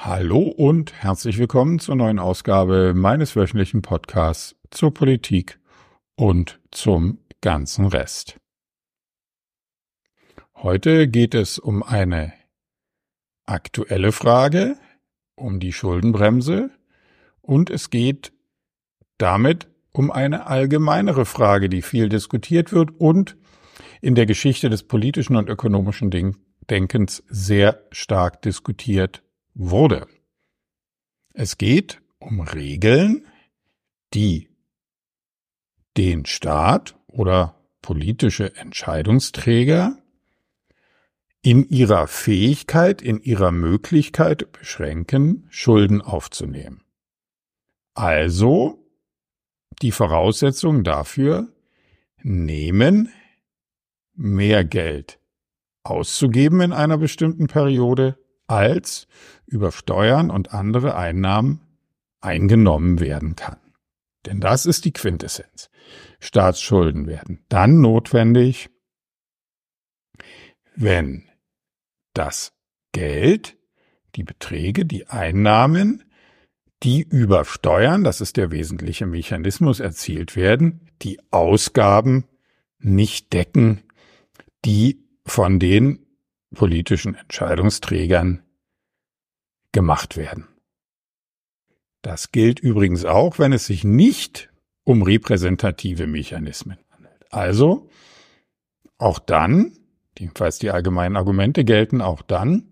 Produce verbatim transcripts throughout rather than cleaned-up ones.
Hallo und herzlich willkommen zur neuen Ausgabe meines wöchentlichen Podcasts zur Politik und zum ganzen Rest. Heute geht es um eine aktuelle Frage, um die Schuldenbremse, und es geht damit um eine allgemeinere Frage, die viel diskutiert wird und in der Geschichte des politischen und ökonomischen Denkens sehr stark diskutiert wurde. Es geht um Regeln, die den Staat oder politische Entscheidungsträger in ihrer Fähigkeit, in ihrer Möglichkeit beschränken, Schulden aufzunehmen. Also die Voraussetzungen dafür, nehmen, mehr Geld auszugeben in einer bestimmten Periode, als über Steuern und andere Einnahmen eingenommen werden kann. Denn das ist die Quintessenz. Staatsschulden werden dann notwendig, wenn das Geld, die Beträge, die Einnahmen, die über Steuern, das ist der wesentliche Mechanismus, erzielt werden, die Ausgaben nicht decken, die von den politischen Entscheidungsträgern gemacht werden. Das gilt übrigens auch, wenn es sich nicht um repräsentative Mechanismen handelt. Also auch dann, jedenfalls die allgemeinen Argumente gelten auch dann,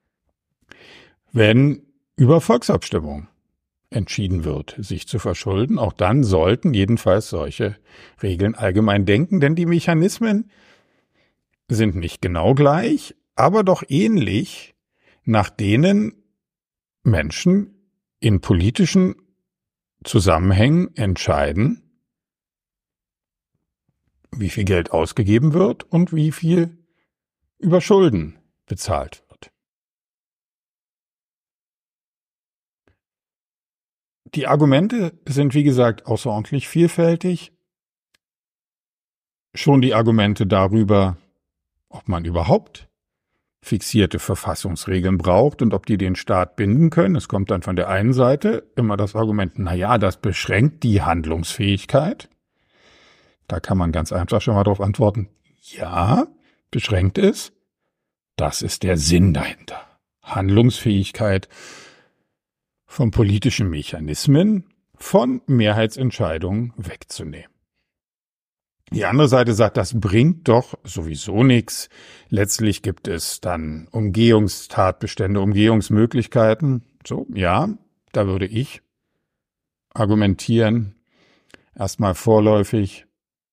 wenn über Volksabstimmung entschieden wird, sich zu verschulden. Auch dann sollten jedenfalls solche Regeln allgemein denken, denn die Mechanismen sind nicht genau gleich, aber doch ähnlich, nach denen Menschen in politischen Zusammenhängen entscheiden, wie viel Geld ausgegeben wird und wie viel über Schulden bezahlt wird. Die Argumente sind, wie gesagt, außerordentlich vielfältig. Schon die Argumente darüber, ob man überhaupt fixierte Verfassungsregeln braucht und ob die den Staat binden können. Es kommt dann von der einen Seite immer das Argument, na ja, das beschränkt die Handlungsfähigkeit. Da kann man ganz einfach schon mal darauf antworten, ja, beschränkt es. Das ist der Sinn dahinter. Handlungsfähigkeit von politischen Mechanismen, von Mehrheitsentscheidungen wegzunehmen. Die andere Seite sagt, das bringt doch sowieso nichts. Letztlich gibt es dann Umgehungstatbestände, Umgehungsmöglichkeiten. So, ja, da würde ich argumentieren, erstmal vorläufig,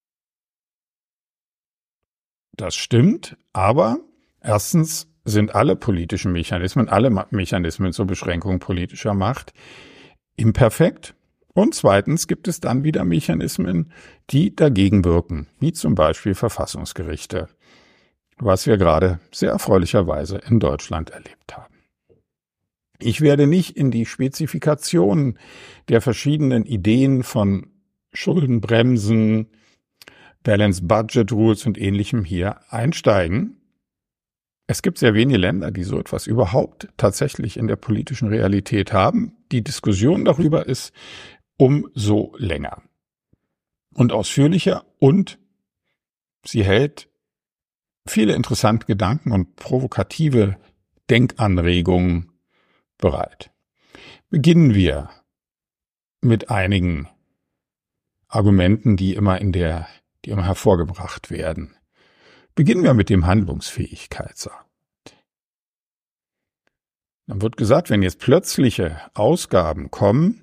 das stimmt, aber erstens sind alle politischen Mechanismen, alle Mechanismen zur Beschränkung politischer Macht imperfekt. Und zweitens gibt es dann wieder Mechanismen, die dagegen wirken, wie zum Beispiel Verfassungsgerichte, was wir gerade sehr erfreulicherweise in Deutschland erlebt haben. Ich werde nicht in die Spezifikationen der verschiedenen Ideen von Schuldenbremsen, Balanced Budget Rules und Ähnlichem hier einsteigen. Es gibt sehr wenige Länder, die so etwas überhaupt tatsächlich in der politischen Realität haben. Die Diskussion darüber ist umso länger und ausführlicher, und sie hält viele interessante Gedanken und provokative Denkanregungen bereit. Beginnen wir mit einigen Argumenten, die immer in der, die immer hervorgebracht werden. Beginnen wir mit dem Handlungsfähigkeitsargument. Dann wird gesagt, wenn jetzt plötzliche Ausgaben kommen,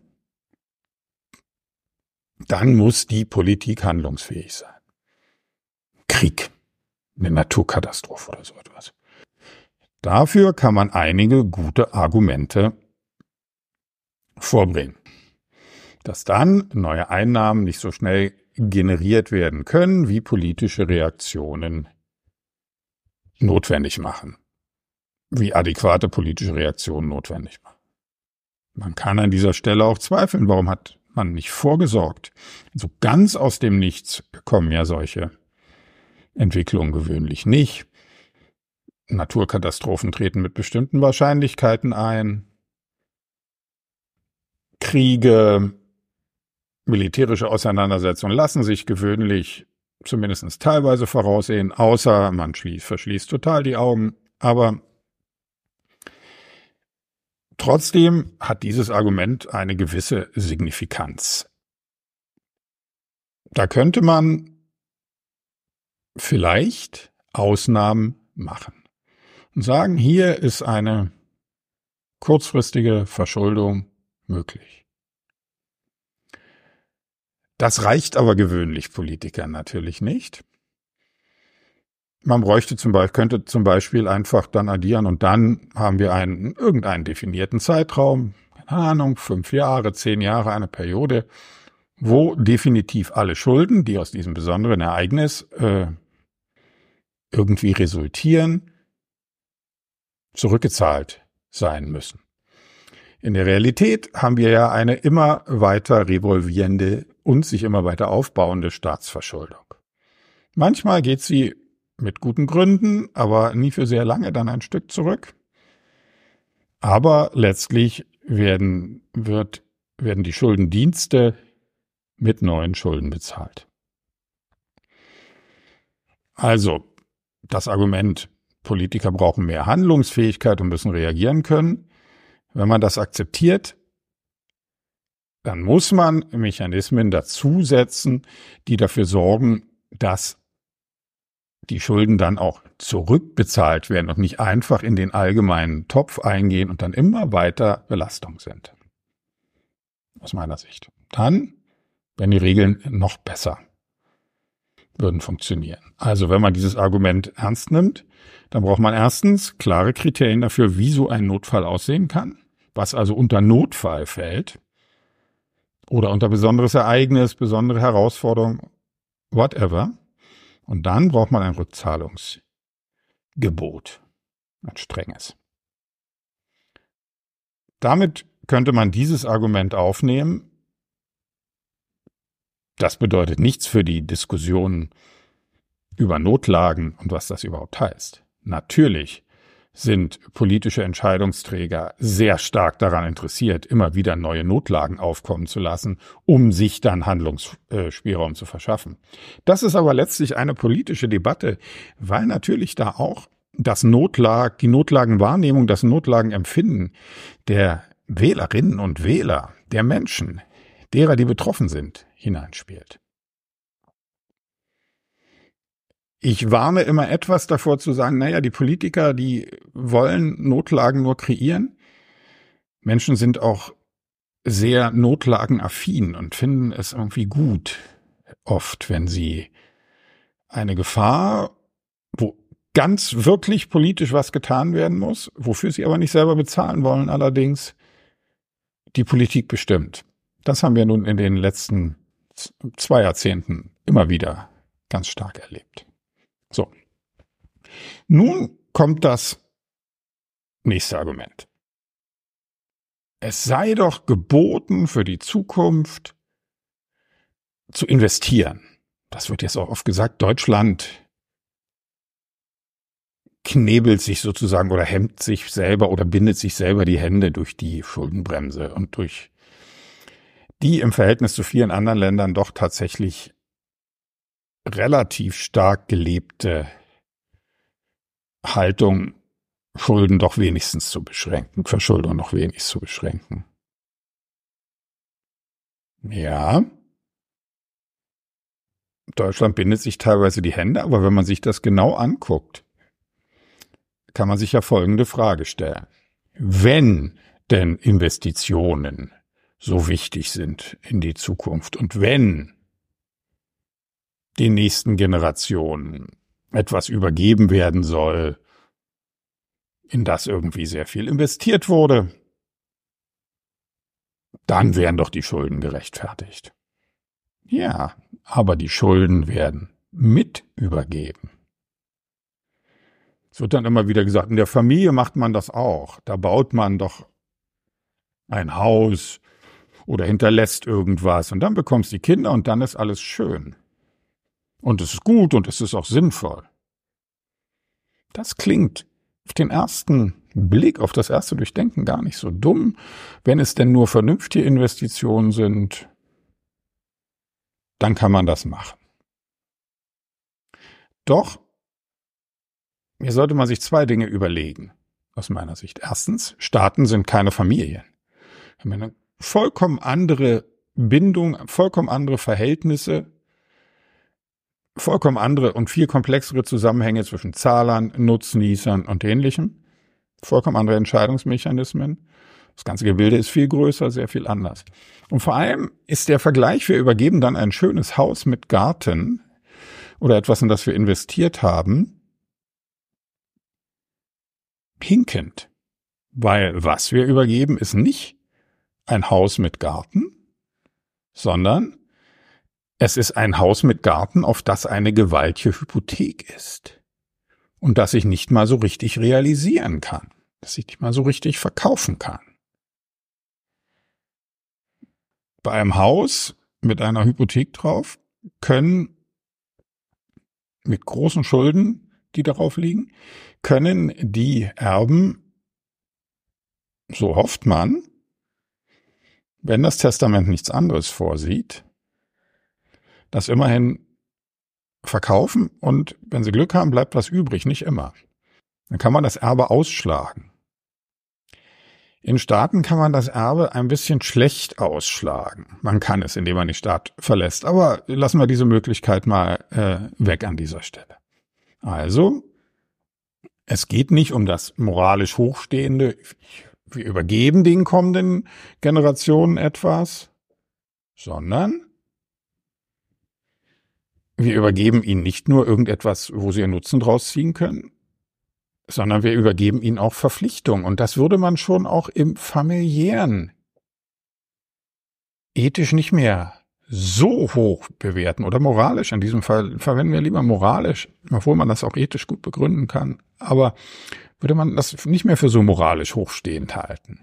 dann muss die Politik handlungsfähig sein. Krieg, eine Naturkatastrophe oder so etwas. Dafür kann man einige gute Argumente vorbringen. Dass dann neue Einnahmen nicht so schnell generiert werden können, wie politische Reaktionen notwendig machen. Wie adäquate politische Reaktionen notwendig machen. Man kann an dieser Stelle auch zweifeln, warum hat man nicht vorgesorgt. So ganz aus dem Nichts kommen ja solche Entwicklungen gewöhnlich nicht. Naturkatastrophen treten mit bestimmten Wahrscheinlichkeiten ein. Kriege, militärische Auseinandersetzungen lassen sich gewöhnlich zumindest teilweise voraussehen, außer man schließt, verschließt total die Augen. Aber trotzdem hat dieses Argument eine gewisse Signifikanz. Da könnte man vielleicht Ausnahmen machen und sagen, hier ist eine kurzfristige Verschuldung möglich. Das reicht aber gewöhnlich Politikern natürlich nicht. Man bräuchte zum Beispiel, könnte zum Beispiel einfach dann addieren und dann haben wir einen, irgendeinen definierten Zeitraum, keine Ahnung, fünf Jahre, zehn Jahre, eine Periode, wo definitiv alle Schulden, die aus diesem besonderen Ereignis äh, irgendwie resultieren, zurückgezahlt sein müssen. In der Realität haben wir ja eine immer weiter revolvierende und sich immer weiter aufbauende Staatsverschuldung. Manchmal geht sie mit guten Gründen, aber nie für sehr lange dann ein Stück zurück. Aber letztlich werden, wird, werden die Schuldendienste mit neuen Schulden bezahlt. Also, das Argument, Politiker brauchen mehr Handlungsfähigkeit und müssen reagieren können. Wenn man das akzeptiert, dann muss man Mechanismen dazusetzen, die dafür sorgen, dass die Schulden dann auch zurückbezahlt werden und nicht einfach in den allgemeinen Topf eingehen und dann immer weiter Belastung sind. Aus meiner Sicht. Dann werden die Regeln noch besser, würden funktionieren. Also wenn man dieses Argument ernst nimmt, dann braucht man erstens klare Kriterien dafür, wie so ein Notfall aussehen kann, was also unter Notfall fällt oder unter besonderes Ereignis, besondere Herausforderung, whatever. Und dann braucht man ein Rückzahlungsgebot, ein strenges. Damit könnte man dieses Argument aufnehmen. Das bedeutet nichts für die Diskussion über Notlagen und was das überhaupt heißt. Natürlich sind politische Entscheidungsträger sehr stark daran interessiert, immer wieder neue Notlagen aufkommen zu lassen, um sich dann Handlungsspielraum zu verschaffen. Das ist aber letztlich eine politische Debatte, weil natürlich da auch das Notlag, die Notlagenwahrnehmung, das Notlagenempfinden der Wählerinnen und Wähler, der Menschen, derer, die betroffen sind, hineinspielt. Ich warne immer etwas davor zu sagen, naja, die Politiker, die wollen Notlagen nur kreieren. Menschen sind auch sehr notlagenaffin und finden es irgendwie gut, oft, wenn sie eine Gefahr, wo ganz wirklich politisch was getan werden muss, wofür sie aber nicht selber bezahlen wollen, allerdings die Politik bestimmt. Das haben wir nun in den letzten zwei Jahrzehnten immer wieder ganz stark erlebt. So. Nun kommt das nächste Argument. Es sei doch geboten, für die Zukunft zu investieren. Das wird jetzt auch oft gesagt. Deutschland knebelt sich sozusagen oder hemmt sich selber oder bindet sich selber die Hände durch die Schuldenbremse und durch die im Verhältnis zu vielen anderen Ländern doch tatsächlich relativ stark gelebte Haltung, Schulden doch wenigstens zu beschränken, Verschuldung noch wenigstens zu beschränken. Ja, Deutschland bindet sich teilweise die Hände, aber wenn man sich das genau anguckt, kann man sich ja folgende Frage stellen. Wenn denn Investitionen so wichtig sind in die Zukunft und wenn den nächsten Generationen etwas übergeben werden soll, in das irgendwie sehr viel investiert wurde, dann wären doch die Schulden gerechtfertigt. Ja, aber die Schulden werden mit übergeben. Es wird dann immer wieder gesagt, in der Familie macht man das auch. Da baut man doch ein Haus oder hinterlässt irgendwas und dann bekommst du die Kinder und dann ist alles schön. Und es ist gut und es ist auch sinnvoll. Das klingt auf den ersten Blick auf das erste Durchdenken gar nicht so dumm, wenn es denn nur vernünftige Investitionen sind, dann kann man das machen. Doch, hier sollte man sich zwei Dinge überlegen, aus meiner Sicht. Erstens, Staaten sind keine Familien. Wir haben eine vollkommen andere Bindung, vollkommen andere Verhältnisse, vollkommen andere und viel komplexere Zusammenhänge zwischen Zahlern, Nutznießern und Ähnlichem. Vollkommen andere Entscheidungsmechanismen. Das ganze Gebilde ist viel größer, sehr viel anders. Und vor allem ist der Vergleich, wir übergeben dann ein schönes Haus mit Garten oder etwas, in das wir investiert haben, hinkend. Weil was wir übergeben, ist nicht ein Haus mit Garten, sondern es ist ein Haus mit Garten, auf das eine gewaltige Hypothek ist. Und das ich nicht mal so richtig realisieren kann, das ich nicht mal so richtig verkaufen kann. Bei einem Haus mit einer Hypothek drauf können mit großen Schulden, die darauf liegen, können die Erben, so hofft man, wenn das Testament nichts anderes vorsieht, das immerhin verkaufen und wenn sie Glück haben, bleibt was übrig, nicht immer. Dann kann man das Erbe ausschlagen. In Staaten kann man das Erbe ein bisschen schlecht ausschlagen. Man kann es, indem man die Staat verlässt. Aber lassen wir diese Möglichkeit mal äh, weg an dieser Stelle. Also, es geht nicht um das moralisch Hochstehende. Wir übergeben den kommenden Generationen etwas, sondern wir übergeben ihnen nicht nur irgendetwas, wo sie ihren Nutzen draus ziehen können, sondern wir übergeben ihnen auch Verpflichtungen. Und das würde man schon auch im familiären ethisch nicht mehr so hoch bewerten oder moralisch. In diesem Fall verwenden wir lieber moralisch, obwohl man das auch ethisch gut begründen kann. Aber würde man das nicht mehr für so moralisch hochstehend halten.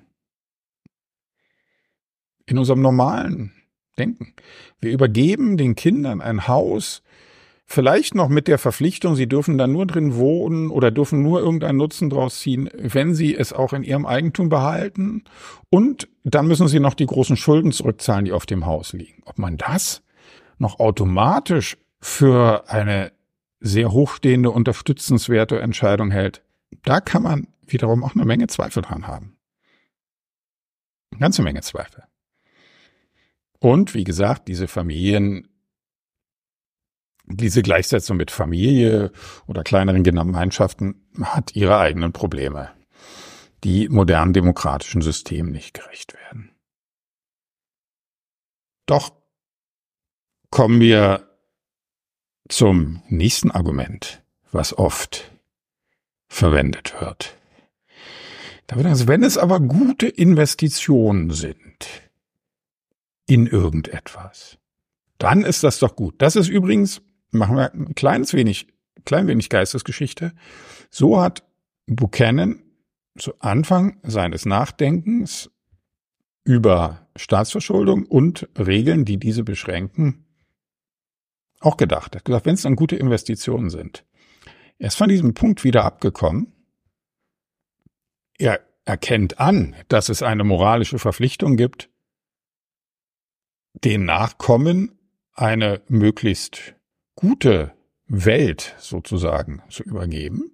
In unserem normalen Denken. Wir übergeben den Kindern ein Haus, vielleicht noch mit der Verpflichtung, sie dürfen da nur drin wohnen oder dürfen nur irgendeinen Nutzen draus ziehen, wenn sie es auch in ihrem Eigentum behalten. Und dann müssen sie noch die großen Schulden zurückzahlen, die auf dem Haus liegen. Ob man das noch automatisch für eine sehr hochstehende, unterstützenswerte Entscheidung hält, da kann man wiederum auch eine Menge Zweifel dran haben. Eine ganze Menge Zweifel. Und wie gesagt, diese Familien, diese Gleichsetzung mit Familie oder kleineren Gemeinschaften hat ihre eigenen Probleme, die modernen demokratischen Systemen nicht gerecht werden. Doch kommen wir zum nächsten Argument, was oft verwendet wird. Da wird also, wenn es aber gute Investitionen sind in irgendetwas, dann ist das doch gut. Das ist übrigens, machen wir ein kleines wenig, klein wenig Geistesgeschichte. So hat Buchanan zu Anfang seines Nachdenkens über Staatsverschuldung und Regeln, die diese beschränken, auch gedacht. Er hat gesagt, wenn es dann gute Investitionen sind. Er ist von diesem Punkt wieder abgekommen. Er erkennt an, dass es eine moralische Verpflichtung gibt, den Nachkommen eine möglichst gute Welt sozusagen zu übergeben.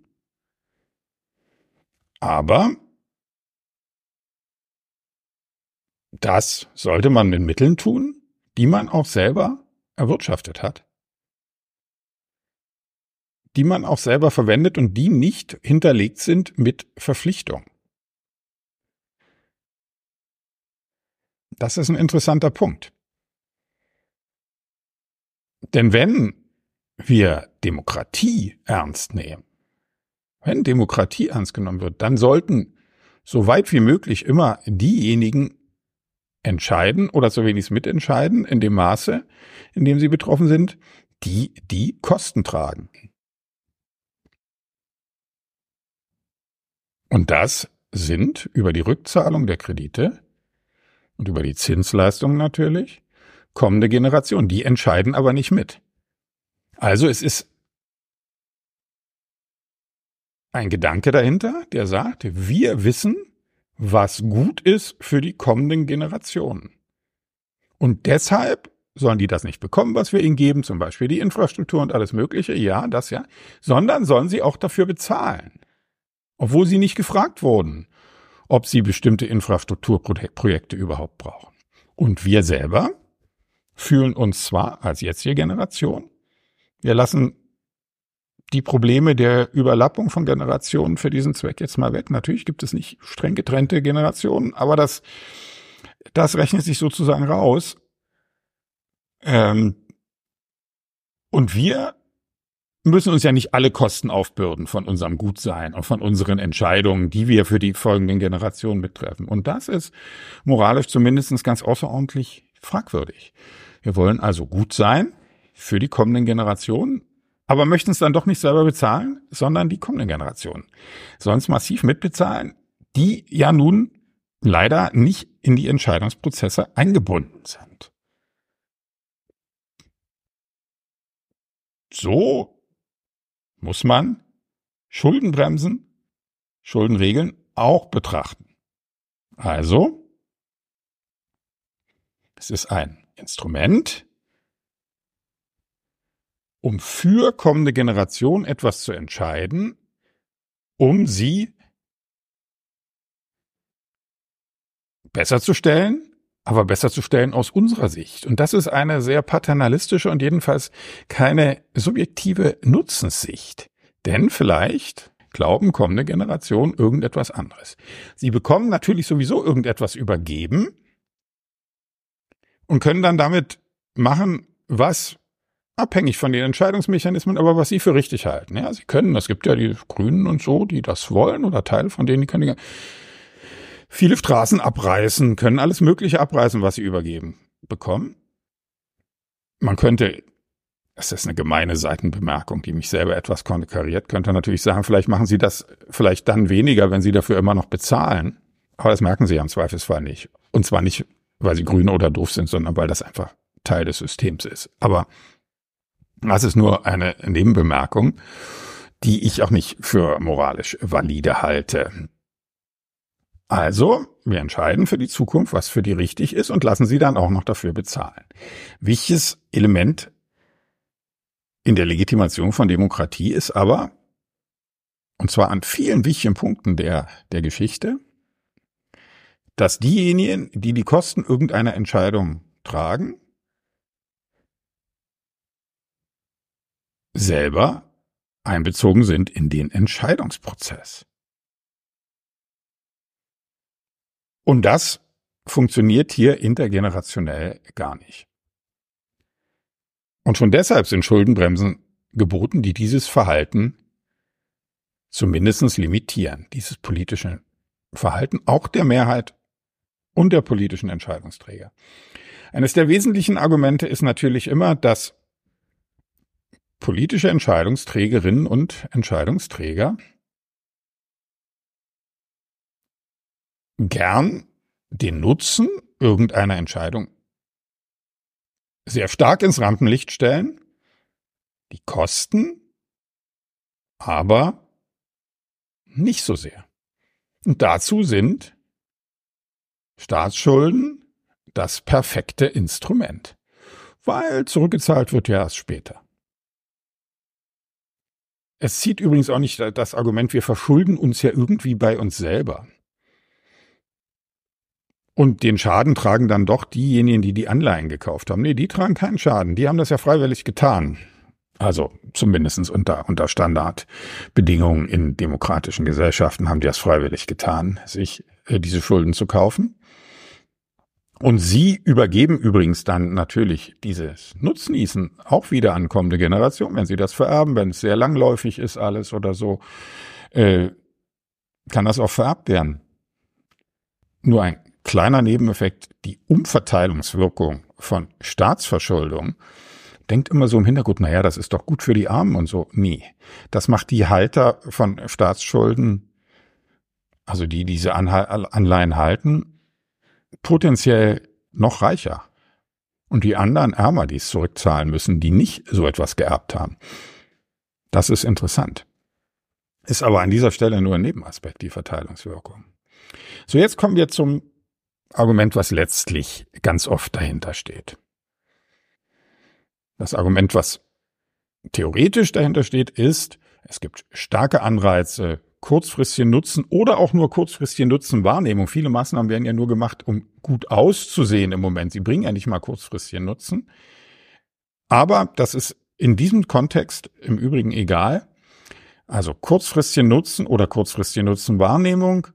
Aber das sollte man mit Mitteln tun, die man auch selber erwirtschaftet hat, die man auch selber verwendet und die nicht hinterlegt sind mit Verpflichtung. Das ist ein interessanter Punkt. Denn wenn wir Demokratie ernst nehmen, wenn Demokratie ernst genommen wird, dann sollten so weit wie möglich immer diejenigen entscheiden oder so wenig mitentscheiden in dem Maße, in dem sie betroffen sind, die die Kosten tragen. Und das sind über die Rückzahlung der Kredite und über die Zinsleistungen natürlich kommende Generationen. Die entscheiden aber nicht mit. Also es ist ein Gedanke dahinter, der sagt, wir wissen, was gut ist für die kommenden Generationen. Und deshalb sollen die das nicht bekommen, was wir ihnen geben, zum Beispiel die Infrastruktur und alles Mögliche, ja, das ja, sondern sollen sie auch dafür bezahlen. Obwohl sie nicht gefragt wurden, ob sie bestimmte Infrastrukturprojekte überhaupt brauchen. Und wir selber fühlen uns zwar als jetzige Generation, wir lassen die Probleme der Überlappung von Generationen für diesen Zweck jetzt mal weg. Natürlich gibt es nicht streng getrennte Generationen, aber das, das rechnet sich sozusagen raus. Ähm, und wir müssen uns ja nicht alle Kosten aufbürden von unserem Gutsein und von unseren Entscheidungen, die wir für die folgenden Generationen mittreffen. Und das ist moralisch zumindest ganz außerordentlich fragwürdig. Wir wollen also gut sein für die kommenden Generationen, aber möchten es dann doch nicht selber bezahlen, sondern die kommenden Generationen. Sonst massiv mitbezahlen, die ja nun leider nicht in die Entscheidungsprozesse eingebunden sind. So muss man Schuldenbremsen, Schuldenregeln auch betrachten. Also, es ist ein Instrument, um für kommende Generationen etwas zu entscheiden, um sie besser zu stellen, aber besser zu stellen aus unserer Sicht. Und das ist eine sehr paternalistische und jedenfalls keine subjektive Nutzenssicht. Denn vielleicht glauben kommende Generationen irgendetwas anderes. Sie bekommen natürlich sowieso irgendetwas übergeben und können dann damit machen, was abhängig von den Entscheidungsmechanismen, aber was sie für richtig halten. Ja, sie können, es gibt ja die Grünen und so, die das wollen oder Teile von denen, die können die viele Straßen abreißen, können alles Mögliche abreißen, was sie übergeben bekommen. Man könnte, das ist eine gemeine Seitenbemerkung, die mich selber etwas konterkariert, könnte natürlich sagen, vielleicht machen sie das vielleicht dann weniger, wenn sie dafür immer noch bezahlen. Aber das merken sie ja im Zweifelsfall nicht. Und zwar nicht, weil sie grün oder doof sind, sondern weil das einfach Teil des Systems ist. Aber das ist nur eine Nebenbemerkung, die ich auch nicht für moralisch valide halte. Also, wir entscheiden für die Zukunft, was für die richtig ist und lassen sie dann auch noch dafür bezahlen. Wichtiges Element in der Legitimation von Demokratie ist aber, und zwar an vielen wichtigen Punkten der, der Geschichte, dass diejenigen, die die Kosten irgendeiner Entscheidung tragen, selber einbezogen sind in den Entscheidungsprozess. Und das funktioniert hier intergenerationell gar nicht. Und schon deshalb sind Schuldenbremsen geboten, die dieses Verhalten zumindest limitieren, dieses politische Verhalten auch der Mehrheit und der politischen Entscheidungsträger. Eines der wesentlichen Argumente ist natürlich immer, dass politische Entscheidungsträgerinnen und Entscheidungsträger gern den Nutzen irgendeiner Entscheidung sehr stark ins Rampenlicht stellen, die Kosten aber nicht so sehr. Und dazu sind Staatsschulden das perfekte Instrument, weil zurückgezahlt wird ja erst später. Es zieht übrigens auch nicht das Argument, wir verschulden uns ja irgendwie bei uns selber. Und den Schaden tragen dann doch diejenigen, die die Anleihen gekauft haben. Nee, die tragen keinen Schaden. Die haben das ja freiwillig getan. Also zumindest unter, unter Standardbedingungen in demokratischen Gesellschaften haben die das freiwillig getan, sich äh, diese Schulden zu kaufen. Und sie übergeben übrigens dann natürlich dieses Nutznießen auch wieder an kommende Generationen, wenn sie das vererben, wenn es sehr langläufig ist alles oder so, äh, kann das auch vererbt werden. Nur ein kleiner Nebeneffekt, die Umverteilungswirkung von Staatsverschuldung, denkt immer so im Hintergrund, naja, das ist doch gut für die Armen und so. Nee, das macht die Halter von Staatsschulden, also die diese Anleihen halten, potenziell noch reicher. Und die anderen ärmer, die es zurückzahlen müssen, die nicht so etwas geerbt haben. Das ist interessant. Ist aber an dieser Stelle nur ein Nebenaspekt, die Verteilungswirkung. So, jetzt kommen wir zum Argument, was letztlich ganz oft dahinter steht. Das Argument, was theoretisch dahinter steht, ist, es gibt starke Anreize, kurzfristigen Nutzen oder auch nur kurzfristige Nutzenwahrnehmung. Viele Maßnahmen werden ja nur gemacht, um gut auszusehen im Moment. Sie bringen ja nicht mal kurzfristigen Nutzen. Aber das ist in diesem Kontext im Übrigen egal. Also kurzfristige Nutzen oder kurzfristige Nutzenwahrnehmung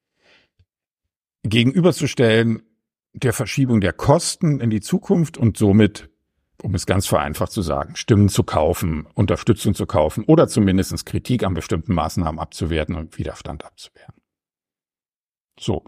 gegenüberzustellen der Verschiebung der Kosten in die Zukunft und somit, um es ganz vereinfacht zu sagen, Stimmen zu kaufen, Unterstützung zu kaufen oder zumindest Kritik an bestimmten Maßnahmen abzuwerten und Widerstand abzuwehren. So.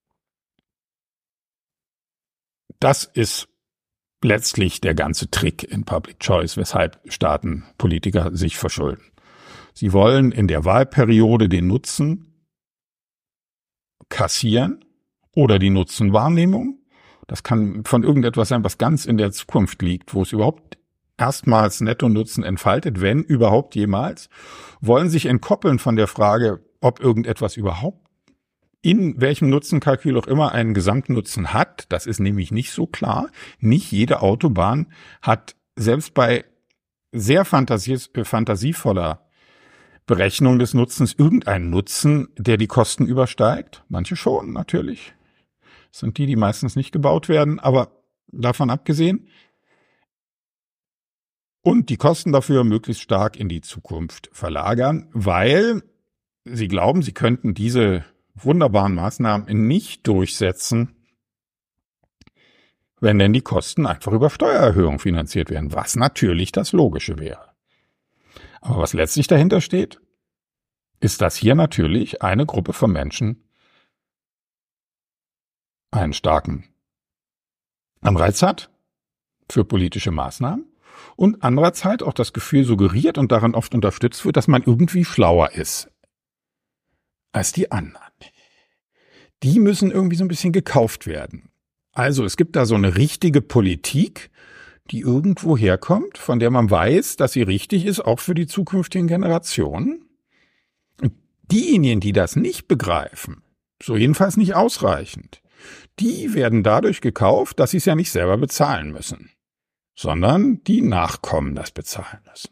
Das ist letztlich der ganze Trick in Public Choice, weshalb Staaten, Politiker sich verschulden. Sie wollen in der Wahlperiode den Nutzen kassieren oder die Nutzenwahrnehmung. Das kann von irgendetwas sein, was ganz in der Zukunft liegt, wo es überhaupt erstmals Netto-Nutzen entfaltet, wenn überhaupt jemals, wollen sich entkoppeln von der Frage, ob irgendetwas überhaupt in welchem Nutzenkalkül auch immer einen Gesamtnutzen hat. Das ist nämlich nicht so klar. Nicht jede Autobahn hat selbst bei sehr fantasie- fantasievoller Berechnung des Nutzens irgendeinen Nutzen, der die Kosten übersteigt. Manche schon, natürlich. Das sind die, die meistens nicht gebaut werden, aber davon abgesehen. Und die Kosten dafür möglichst stark in die Zukunft verlagern, weil sie glauben, sie könnten diese wunderbaren Maßnahmen nicht durchsetzen, wenn denn die Kosten einfach über Steuererhöhung finanziert werden, was natürlich das Logische wäre. Aber was letztlich dahinter steht, ist, dass hier natürlich eine Gruppe von Menschen einen starken Anreiz hat für politische Maßnahmen und andererseits auch das Gefühl suggeriert und daran oft unterstützt wird, dass man irgendwie schlauer ist als die anderen. Die müssen irgendwie so ein bisschen gekauft werden. Also es gibt da so eine richtige Politik, die irgendwo herkommt, von der man weiß, dass sie richtig ist, auch für die zukünftigen Generationen. Und diejenigen, die das nicht begreifen, so jedenfalls nicht ausreichend, die werden dadurch gekauft, dass sie es ja nicht selber bezahlen müssen, sondern die Nachkommen das bezahlen müssen.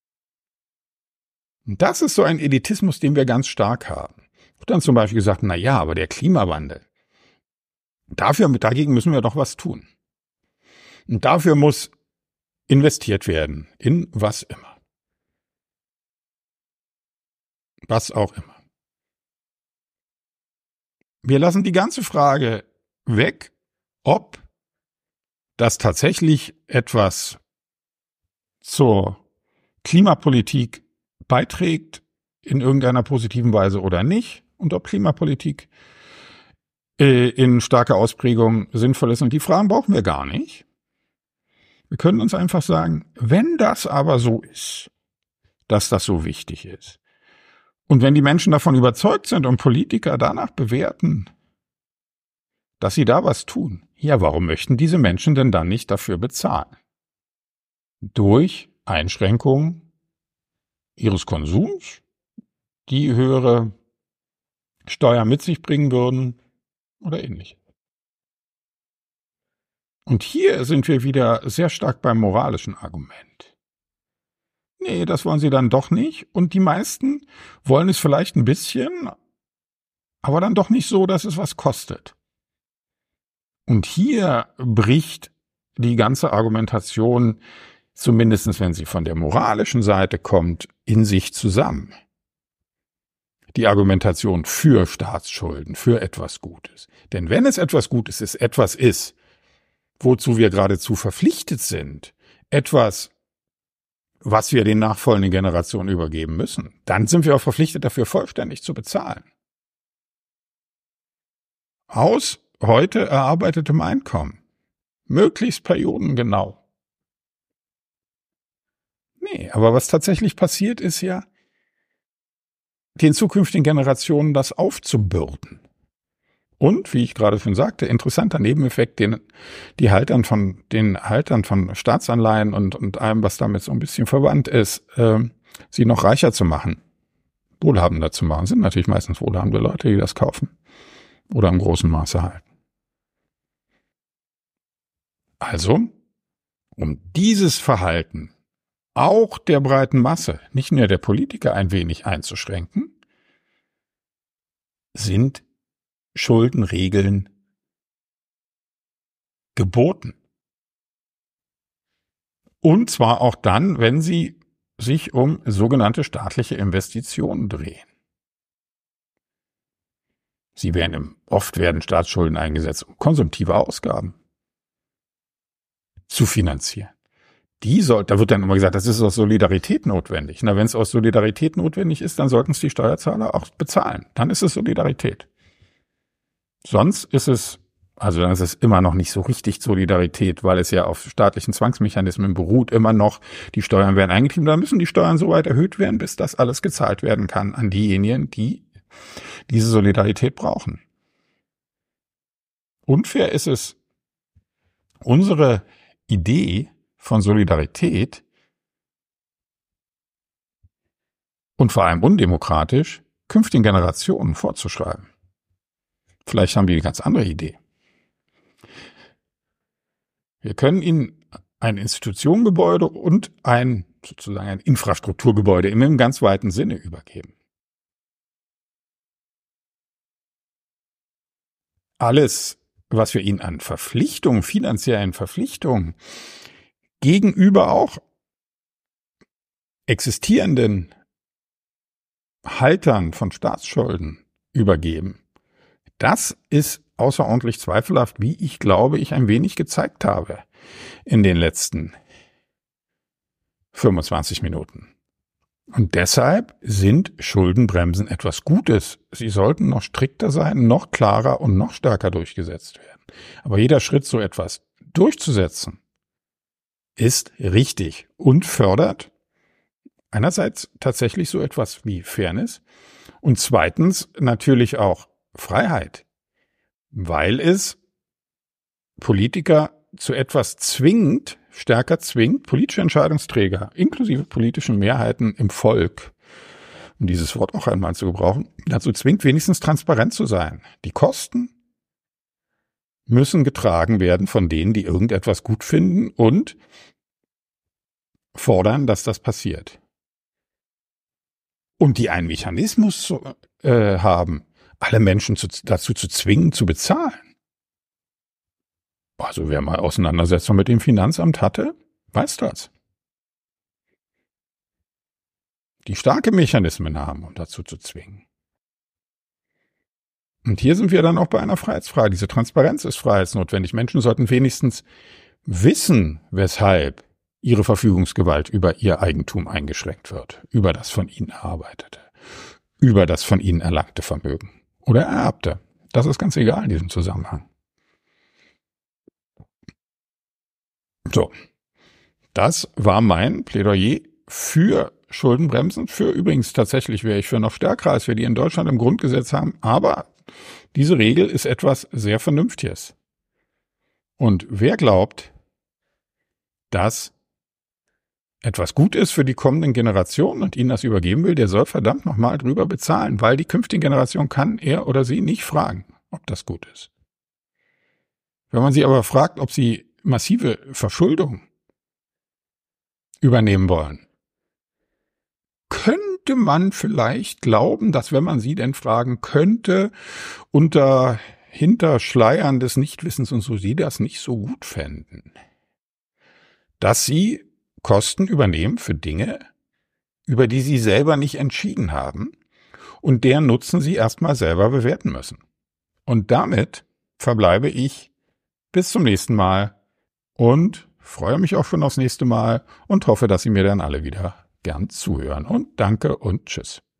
Und das ist so ein Elitismus, den wir ganz stark haben. Und dann zum Beispiel gesagt, na ja, aber der Klimawandel, dafür, dagegen müssen wir doch was tun. Und dafür muss investiert werden, in was immer. Was auch immer. Wir lassen die ganze Frage weg, ob das tatsächlich etwas zur Klimapolitik beiträgt, in irgendeiner positiven Weise oder nicht, und ob Klimapolitik äh, in starker Ausprägung sinnvoll ist. Und die Fragen brauchen wir gar nicht. Wir können uns einfach sagen, wenn das aber so ist, dass das so wichtig ist, und wenn die Menschen davon überzeugt sind und Politiker danach bewerten, dass sie da was tun, ja, warum möchten diese Menschen denn dann nicht dafür bezahlen? Durch Einschränkungen ihres Konsums, die höhere Steuern mit sich bringen würden oder ähnliches. Und hier sind wir wieder sehr stark beim moralischen Argument. Nee, das wollen sie dann doch nicht. Und die meisten wollen es vielleicht ein bisschen, aber dann doch nicht so, dass es was kostet. Und hier bricht die ganze Argumentation, zumindest wenn sie von der moralischen Seite kommt, in sich zusammen. Die Argumentation für Staatsschulden, für etwas Gutes. Denn wenn es etwas Gutes ist, etwas ist, wozu wir geradezu verpflichtet sind, etwas, was wir den nachfolgenden Generationen übergeben müssen, dann sind wir auch verpflichtet, dafür vollständig zu bezahlen. Aus heute erarbeitetem Einkommen. Möglichst periodengenau. Nee, aber was tatsächlich passiert, ist ja, den zukünftigen Generationen das aufzubürden. Und, wie ich gerade schon sagte, interessanter Nebeneffekt, den die Haltern von den Haltern von Staatsanleihen und und allem, was damit so ein bisschen verwandt ist, äh, sie noch reicher zu machen. wohlhabender zu machen. Sind natürlich meistens wohlhabende Leute, die das kaufen oder im großen Maße halten. Also, um dieses Verhalten auch der breiten Masse, nicht nur der Politiker, ein wenig einzuschränken, sind Schuldenregeln geboten. Und zwar auch dann, wenn sie sich um sogenannte staatliche Investitionen drehen. Sie werden im, oft werden Staatsschulden eingesetzt, um konsumtive Ausgaben zu finanzieren. Die soll, da wird dann immer gesagt, das ist aus Solidarität notwendig. Na, wenn es aus Solidarität notwendig ist, dann sollten es die Steuerzahler auch bezahlen. Dann ist es Solidarität. Sonst ist es, also dann ist es immer noch nicht so richtig Solidarität, weil es ja auf staatlichen Zwangsmechanismen beruht, immer noch, die Steuern werden eingetrieben, dann müssen die Steuern so weit erhöht werden, bis das alles gezahlt werden kann an diejenigen, die diese Solidarität brauchen. Unfair ist es, unsere Idee von Solidarität und vor allem undemokratisch künftigen Generationen vorzuschreiben. Vielleicht haben die eine ganz andere Idee. Wir können ihnen ein Institutionengebäude und ein sozusagen ein Infrastrukturgebäude im ganz weiten Sinne übergeben. Alles, was wir ihnen an Verpflichtungen, finanziellen Verpflichtungen gegenüber auch existierenden Haltern von Staatsschulden übergeben, das ist außerordentlich zweifelhaft, wie ich glaube, ich ein wenig gezeigt habe in den letzten fünfundzwanzig Minuten. Und deshalb sind Schuldenbremsen etwas Gutes. Sie sollten noch strikter sein, noch klarer und noch stärker durchgesetzt werden. Aber jeder Schritt, so etwas durchzusetzen, ist richtig und fördert einerseits tatsächlich so etwas wie Fairness und zweitens natürlich auch Freiheit, weil es Politiker zu etwas zwingt, stärker zwingt, politische Entscheidungsträger, inklusive politischen Mehrheiten im Volk, um dieses Wort auch einmal zu gebrauchen, dazu zwingt, wenigstens transparent zu sein. Die Kosten müssen getragen werden von denen, die irgendetwas gut finden und fordern, dass das passiert. Und die einen Mechanismus zu, äh, haben, alle Menschen zu, dazu zu zwingen, zu bezahlen. Also wer mal Auseinandersetzung mit dem Finanzamt hatte, weiß das. Die starke Mechanismen haben, um dazu zu zwingen. Und hier sind wir dann auch bei einer Freiheitsfrage. Diese Transparenz ist freiheitsnotwendig. Menschen sollten wenigstens wissen, weshalb ihre Verfügungsgewalt über ihr Eigentum eingeschränkt wird, über das von ihnen erarbeitete, über das von ihnen erlangte Vermögen oder ererbte. Das ist ganz egal in diesem Zusammenhang. So, das war mein Plädoyer für Schuldenbremsen. Für übrigens tatsächlich wäre ich für noch stärker, als wir die in Deutschland im Grundgesetz haben. Aber diese Regel ist etwas sehr Vernünftiges. Und wer glaubt, dass etwas gut ist für die kommenden Generationen und ihnen das übergeben will, der soll verdammt nochmal drüber bezahlen, weil die künftige Generation kann er oder sie nicht fragen, ob das gut ist. Wenn man sie aber fragt, ob sie massive Verschuldung übernehmen wollen, könnte man vielleicht glauben, dass wenn man sie denn fragen könnte, unter Hinterschleiern des Nichtwissens und so, sie das nicht so gut fänden, dass sie Kosten übernehmen für Dinge, über die sie selber nicht entschieden haben und deren Nutzen sie erstmal selber bewerten müssen. Und damit verbleibe ich bis zum nächsten Mal und freue mich auch schon aufs nächste Mal und hoffe, dass Sie mir dann alle wieder gern zuhören. Und danke und tschüss.